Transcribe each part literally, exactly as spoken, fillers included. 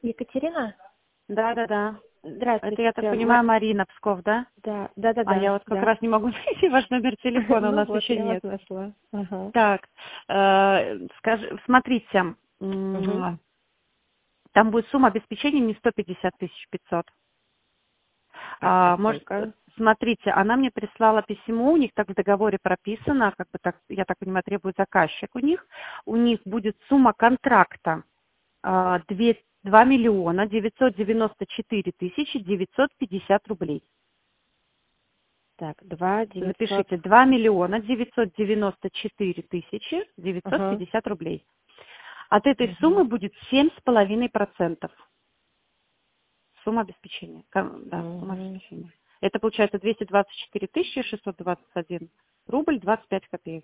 Екатерина? Да, да, да. Это, Здравствуйте. я так Ма- понимаю, Марина Псков, да? Да, да, да, А я да, вот как да. раз не могу найти ваш номер телефона, у Ну нас вот, еще я вас нет. нашла. Ага. Так, э, скажи, смотрите, Угу. м, там будет сумма обеспечения не сто пятьдесят тысяч пятьсот. А, а А, может, сколько? смотрите, она мне прислала письмо, у них так в договоре прописано, как бы так, я так понимаю, требует заказчик у них. У них будет сумма контракта а, две- два миллиона девятьсот девяносто четыре тысячи девятьсот пятьдесят рублей. Так, два девятьсот. Запишите, два миллиона девятьсот девяносто четыре тысячи девятьсот Ага. пятьдесят рублей. От этой Угу. суммы будет семь с половиной процентов. Сумма обеспечения. Кон- Да, сумма Угу. обеспечения. Это получается двести двадцать четыре тысячи шестьсот двадцать один рубль двадцать пять копеек.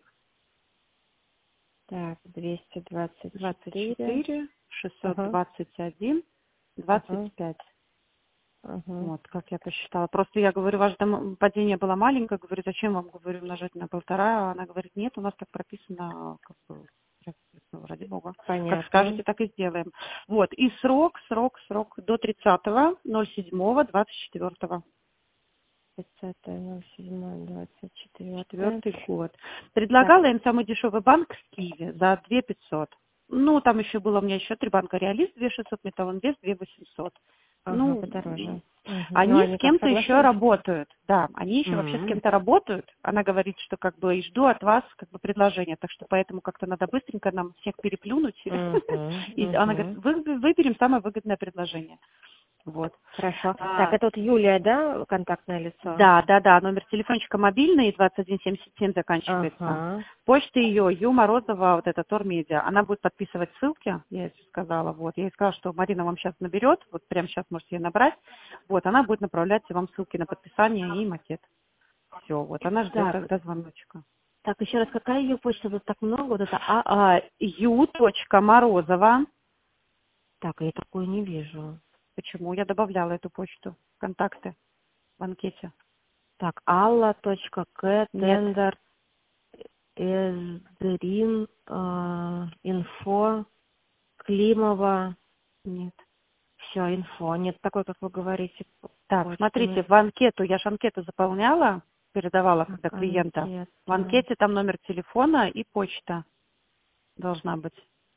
Так, двести двадцать двадцать четыре. четыре шестьсот Ага. двадцать один двадцать Ага. пять. Ага. Вот, как я посчитала. Просто я говорю, ваше дом- падение было маленькое, говорю, зачем вам, говорю, умножать на полтора? А она говорит, нет, у нас так прописано, как бы, я говорю, ну, ради бога. Как Понятно. скажете, так и сделаем. Вот, и срок, срок, срок до тридцатого ноль седьмого двадцать четвёртого. тридцатое ноль седьмое двадцать четвёртое. Четвертый год. Так, Предлагала им самый дешевый банк в Киеве за две пятьсот. Ну, там еще было у меня еще три банка Реалист, две шестьсот, Металлинвест, две восемьсот. ага, Ну, подороже. Угу. Ну, они с они как, кем-то еще согласились? работают. Да, они еще вообще с М. кем-то работают. Она говорит, что как бы и жду от вас как бы предложения. Так что поэтому как-то надо быстренько нам всех переплюнуть. Мгм. И она говорит, Мгм. «Вы- выберем самое выгодное предложение. Вот. Хорошо. Так, А, это вот Юлия, да, контактное лицо? Да, да, да, номер телефончика мобильный, двадцать один семьдесят семь заканчивается. Ага. Почта ее, Ю Морозова, вот это Тормедиа, она будет подписывать ссылки, я ей сказала, вот. Я ей сказала, что Марина вам сейчас наберет, вот прямо сейчас можете ее набрать, вот, она будет направлять вам ссылки на подписание и макет. Все, вот, она ждет Так, тогда звоночка. так, еще раз, какая ее почта? Тут так много, вот это А. А, Ю.Морозова, Так, я такую не вижу. почему? Я добавляла эту почту в контакты в анкете. Так, Алла, точка, К, Нет, тендер, Эздрин, э, инфо, Климова. нет. Все, инфо. Нет такой, как вы говорите, Так, почты. смотрите, Ну, в анкету, я же анкету заполняла, передавала, когда так, клиента. В анкета. анкете там номер телефона и почта должна быть.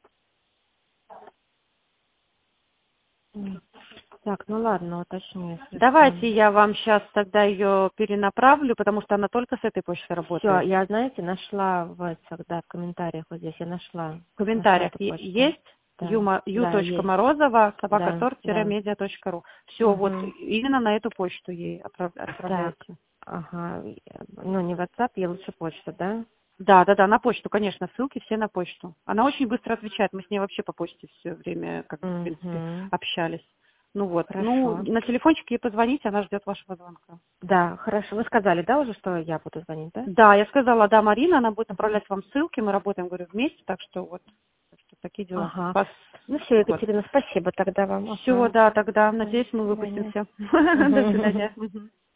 М. Так, ну ладно, уточню, если что. Давайте я вам сейчас тогда ее перенаправлю, потому что она только с этой почтой Все, работает. я, знаете, нашла в этих, да, в комментариях вот здесь, я нашла, В нашла комментариях эту е- почту. есть Да, да, есть, ю.морозова, да, да. собакатор-медиа.ру. Все, вот Угу. именно на эту почту ей отправ- Так, отправляйте. ага, ну не WhatsApp, я лучше почту, да? Да, да, да, на почту, конечно, ссылки все на почту. Она очень быстро отвечает, мы с ней вообще по почте все время, как бы, в принципе, Угу. общались. Ну вот, ну, Хорошо. на телефончик ей позвоните, она ждет вашего звонка. Да, хорошо. Вы сказали, да, уже, что я буду звонить, да? Да, я сказала, да, Марина, она будет Угу. направлять вам ссылки, мы работаем, говорю, вместе, так что вот, так что такие дела. Ага. Вас, Ну все, вот. Екатерина, спасибо тогда вам. Все, Ага. да, тогда, Всё, надеюсь, до мы свидания. выпустимся. До Мгм. свидания. Мгм.